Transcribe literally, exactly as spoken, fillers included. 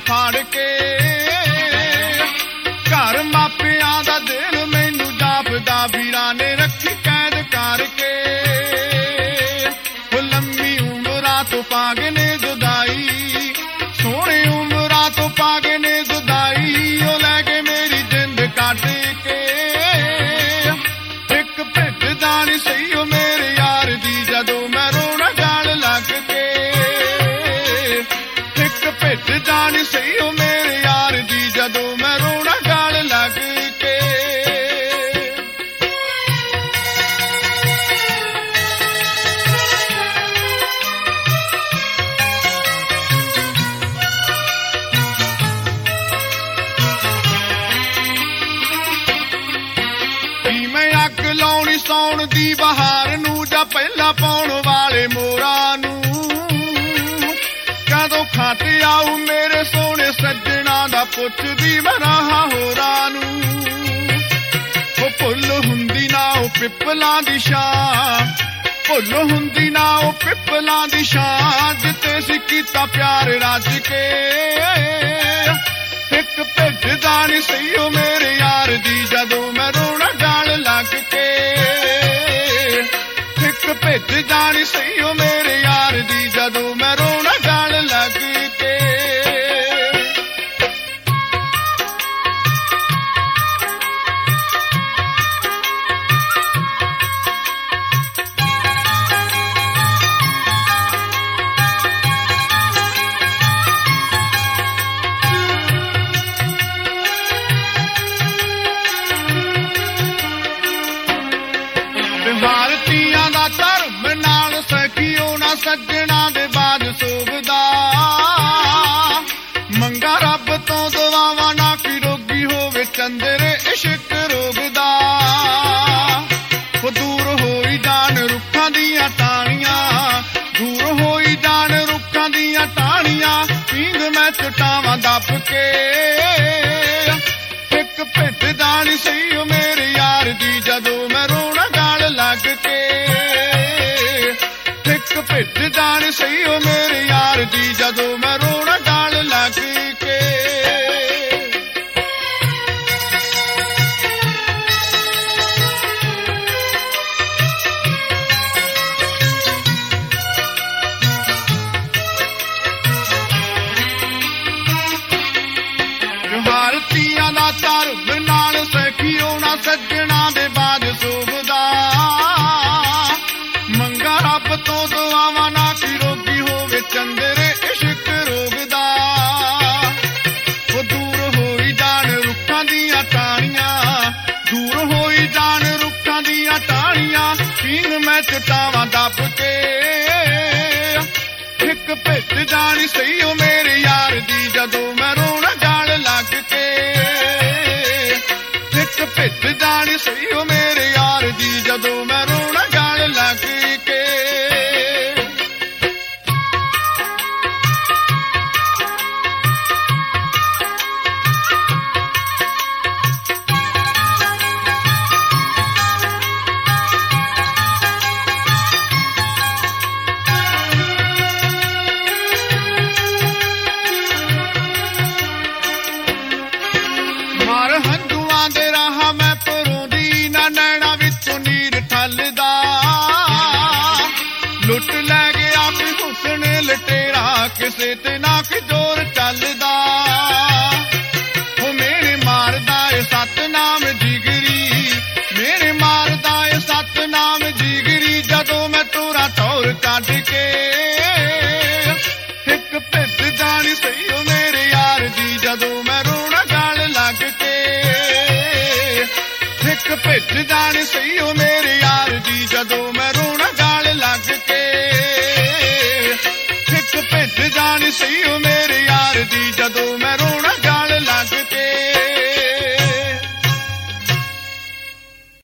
ਫਾੜ ਕੇ ਘਰ ਮਾਪਿਆਂ ਦਾ ਦਿਲ ਮੈਨੂੰ ਜਾਪਦਾ ਵੀਰਾਂ ਨੇ ਰੱਖੀ ਕੈਦ ਕਰਕੇ ਉਹ ਲੰਮੀ ਉਮਰਾਂ ਤੋਂ ਪਾ ਗਏ ਨੇ ਜੁਦਾਈ ਸੋਹਣੀ ਉਮਰਾਂ ਤੋਂ ਪਾ ਗਏ ਨੇ ਜੁਦਾਈ ਉਹ ਲੈ ਕੇ ਮੇਰੀ ਜਿੰਦ ਕੱਢ ਕੇ ਇੱਕ ਭਿੱਜਦਾ ਨੀ ਸਹੀ ਉਹ ਮੇਰੇ ਯਾਰ ਦੀ ਜਦੋਂ ਮੈਂ ਰੋਣਾ ਗਾਲ ਲੱਗ ਕੇ ਇੱਕ ਭਿੱਜਦਾ ਨੀ ਸਹੀ ਉਹ ਮੇਰੇ ਯਾਰ ਦੀ ਜਦੋਂ ਮੈਂ ਰੋਣਾ ਗਾਲ ਲੱਗ ਕੇ ਅੱਗ ਲਾਉਣੀ ਸੌਣ ਦੀ ਬਹਾਰ ਨੂੰ ਜਾਂ ਪਹਿਲਾਂ ਪਾਉਣ ਵਾਲੇ ਮੋਰਾਂ ਨੂੰ ਕਦੋਂ ਖੱਟ ਆਊ ਮੇਰੇ ਸੋਹਣੇ ਸੱਜਣਾ ਦਾ ਪੁੱਛਦੀ ਮੈਂ ਰਾਹਾਂ ਹੋਰਾਂ ਨੂੰ ਉਹ ਭੁੱਲ ਹੁੰਦੀ ਨਾ ਉਹ ਪਿੱਪਲਾਂ ਦੀ ਛਾਂ ਭੁੱਲ ਹੁੰਦੀ ਨਾ ਉਹ ਪਿੱਪਲਾਂ ਦੀ ਛਾਂ ਜਿੱਤੇ ਸੀ ਕੀਤਾ ਪਿਆਰ ਰੱਜ ਕੇ ਇੱਕ ਭਿੱਜਦਾ ਨੀ ਸਹੀ ਉਹ ਮੇਰੇ ਯਾਰ ਦੀ ਜਦੋਂ ਮੈਂ ਰੋਣਾ ਗਾਲ ਲੱਗ ਕੇ ਇੱਕ ਭਿੱਜਦਾ ਨੀ ਸਹੀ ਉਹ ਮੇਰੇ ਯਾਰ ਦੀ ਜਦੋਂ ਮੈਂ ਰੋਣਾ ਗਾਲ ਲੱਗ ਕੇ ਭਾਰਤੀਆਂ ਦਾ ਧਰਮ ਨਾਲ ਸਖੀਓ ਨਾ ਸੱਜਣਾ ਦੇ ਬਾਜ ਸੋਭਦਾ ਮੰਗਾ ਰੱਬ ਤੋਂ ਦੁਆਵਾਂ ਨਾ ਕਿ ਰੋਗੀ ਹੋਵੇ ਚੰਦਰੇ ਇਸ਼ਕ ਰੋਗਦਾ ਉਹ ਦੂਰ ਹੋਈ ਜਾਣ ਰੁੱਖਾਂ ਦੀਆਂ ਟਾਹਣੀਆਂ ਦੂਰ ਹੋਈ ਜਾਣ ਰੁੱਖਾਂ ਦੀਆਂ ਟਾਹਣੀਆਂ ਪੀਂਗ ਮੈਂ ਚਟਾਵਾਂ ਦੱਬ ਕੇ ਇੱਕ ਭਿੱਜਦਾ ਨੀ ਸਹੀ ਉਹ ਮੇਰੇ ਯਾਰ ਦੀ ਜਦੋਂ ਮੈਂ ਰੋਣਾ ਗਾਲ ਲੱਗ ਕੇ ਇੱਕ ਭਿੱਜਦਾ ਨੀ ਸਹੀ ਉਹ ਮੇਰੇ ਯਾਰ ਦੀ ਜਦੋਂ ਮੈਂ ਰੋਣਾ ਗਾਲ ਲੱਗ ਕੇ ਭਾਰਤੀਆਂ ਦਾ ਧਰਮ ਨਾਲ ਸਖੀਓ ਨਾ ਸੱਜਣਾ ਦੇ ਬਾਜ ਸੋਭਦਾ ਮੰਗਾ ਰੱਬ ਤੋਂ ਦੁਆਵਾਂ ਨਾ ਕਿ ਰੋਗੀ ਹੋਵੇ ਚੰਦਰੇ ਇਸ਼ਕ ਰੋਗਦਾ ਉਹ ਦੂਰ ਹੋਈ ਜਾਣ ਰੁੱਖਾਂ ਦੀਆਂ ਟਾਹਣੀਆਂ ਦੂਰ ਹੋਈ ਜਾਣ ਰੁੱਖਾਂ ਦੀਆਂ ਟਾਹਣੀਆਂ ਪੀਂਗ ਮੈਂ ਚਟਾਵਾਂ ਦੱਬ ਕੇ ਇੱਕ ਭਿੱਜਦਾ ਨੀ ਸਹੀ ਉਹ ਮੇਰੇ ਯਾਰ ਦੀ ਜਦੋਂ ਮੈਂ ਰੋਣਾ ਗਾਲ ਲੱਗ ਕੇ ਇੱਕ ਭਿੱਜਦਾ ਨੀ ਸਹੀ ਉਹ ਮੇਰੇ ਯਾਰ ਦੀ ਜਦੋਂ ਮੈਂ ਰੋਣਾ ਗਾਲ ਲੱਗ ਕੇ ਮਾਰ ਹੰਝੂਆਂ ਦੇ ਰਾਹ ਮੈਂ ਪਰੋਂਦੀ ਨਾ ਨੈਣਾ ਵਿੱਚੋਂ ਨੀਰ ਠੱਲਦਾ ਲੁੱਟ ਲੈ ਗਿਆ ਕਿ ਹੁਸਨ ਲਟੇਰਾ ਕਿਸੇ ਤੇ ਨਾ ਕਿ ਜ਼ੋਰ ਚੱਲਦਾ ਉਹ ਮੇਰੇ ਮਾਰਦਾ ਏ ਸਤਨਾਮ ਜਿਗਰੀ ਮੇਰੇ ਮਾਰਦਾ ਏ ਸਤਨਾਮ ਜਿਗਰੀ ਜਦੋਂ ਮੈਂ ਤੋਰਾ ਟੌਰ ਕੱਢ ਕੇ ਇੱਕ ਭਿੱਜਦਾ ਨੀ ਸਹੀ ਉਹ ਮੇਰੇ ਯਾਰ ਦੀ ਜਦੋਂ ਮੈਂ ਰੋਣਾ ਗਾਲ ਲੱਗ ਕੇ ਇੱਕ ਭਿੱਜਦਾ ਨੀ ਸਹੀ ਉਹ ਮੇਰੇ ਯਾਰ ਦੀ ਜਦੋਂ